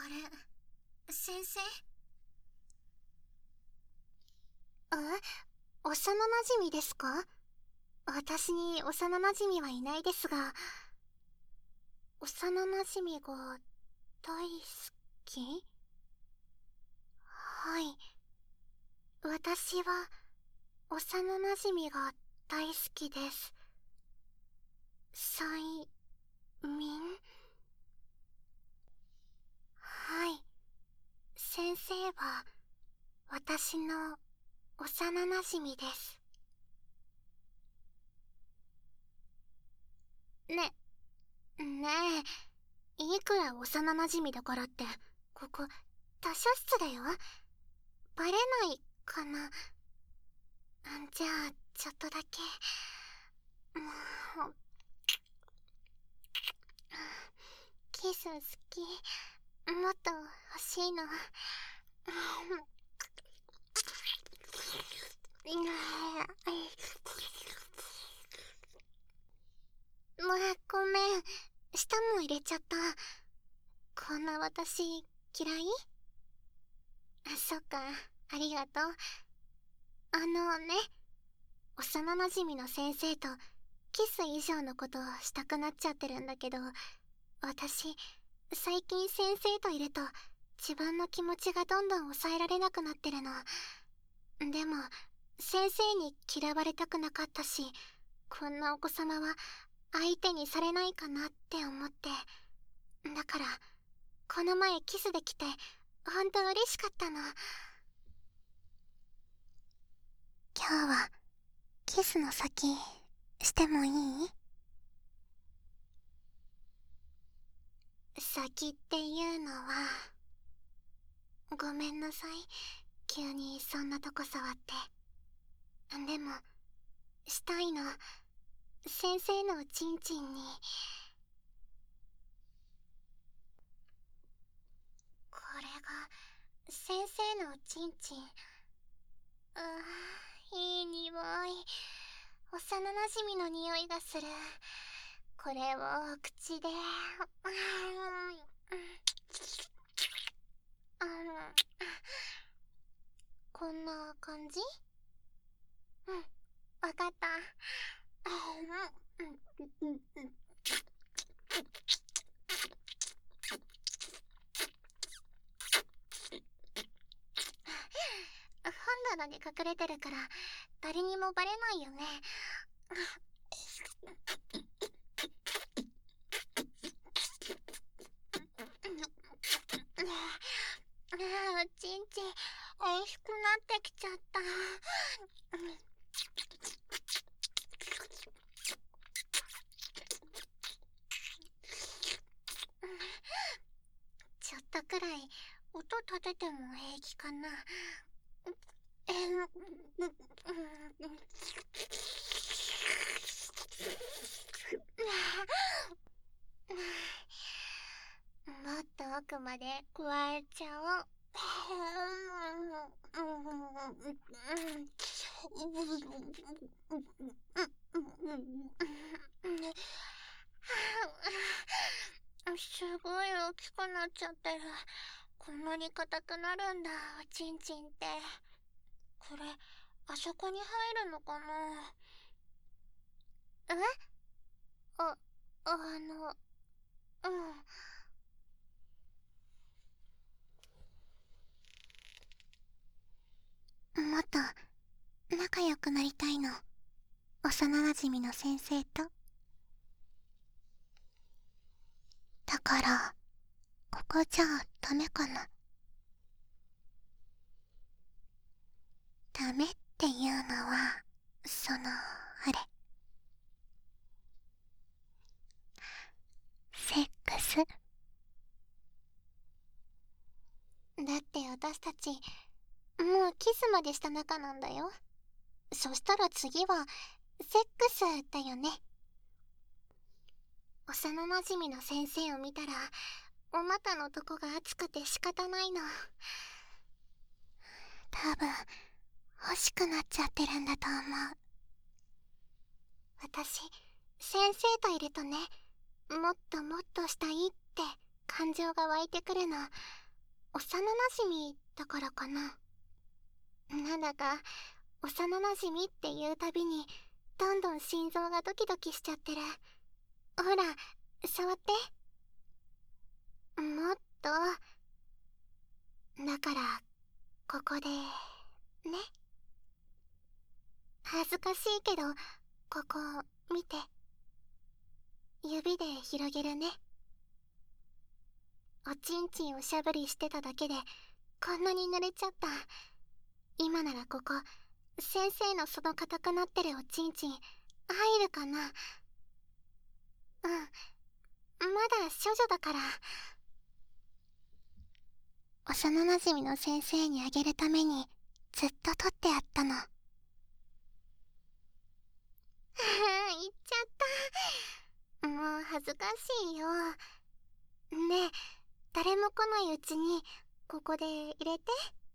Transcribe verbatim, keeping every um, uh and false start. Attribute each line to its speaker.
Speaker 1: れ、先生？
Speaker 2: え、幼馴染ですか？私に幼馴染はいないですが、幼馴染が大好き？はい。私は幼馴染が大好きです。催眠？はい。先生は私の幼馴染です。ね、ねえ、いくら幼馴染だからって、ここ、図書室だよ。バレないかな？じゃあ、ちょっとだけ。もう、キス好き。もっと欲しいの。もうごめん、舌も入れちゃった。こんな私嫌い？あ、そっか、ありがとう。あのね、幼馴染の先生とキス以上のことをしたくなっちゃってるんだけど、私最近先生といると自分の気持ちがどんどん抑えられなくなってるの。でも先生に嫌われたくなかったし、こんなお子様は相手にされないかなって思って。だからこの前キスできてほんと嬉しかったの。今日はキスの先してもいい？先っていうのは、ごめんなさい、急にそんなとこ触って。でもしたいの、先生のおちんちんに。これが先生のおちんちん。うー、いい匂い。幼馴染の匂いがする。これを口で、こんな感じ？うん、わかった。本棚に隠れてるから誰にもバレないよね。おちんちん美味しくなってきちゃった。ちょっとくらい音立てても平気かな。もっと奥まで加えちゃおう。すごい大きくなっちゃってる。こんなに硬くなるんだ、おちんちんって。これあそこに入るのかな？え？あ、あの、うん。もっと仲良くなりたいの、幼馴染の先生と。だからここじゃダメかな？ダメっていうのは、そのあれ、セックス。だって私たちもうキスまでした仲なんだよ。そしたら次はセックスだよね。幼馴染の先生を見たらお股のとこが熱くて仕方ないの。多分欲しくなっちゃってるんだと思う。私先生といるとね、もっともっとしたいって感情が湧いてくるの幼馴染だからかな。なんだか幼馴染っていうたびにどんどん心臓がドキドキしちゃってる。ほら触って。もっと。だからここでね。恥ずかしいけどここ見て。指で広げるね。おちんちんをしゃぶりしてただけでこんなに濡れちゃった。今ならここ先生のその硬くなってるおちんちん入るかな。うん、まだ処女だから。幼なじみの先生にあげるためにずっと取ってあったの。はあ、言っちゃった。もう恥ずかしいよ。ねえ、誰も来ないうちにここで入れて。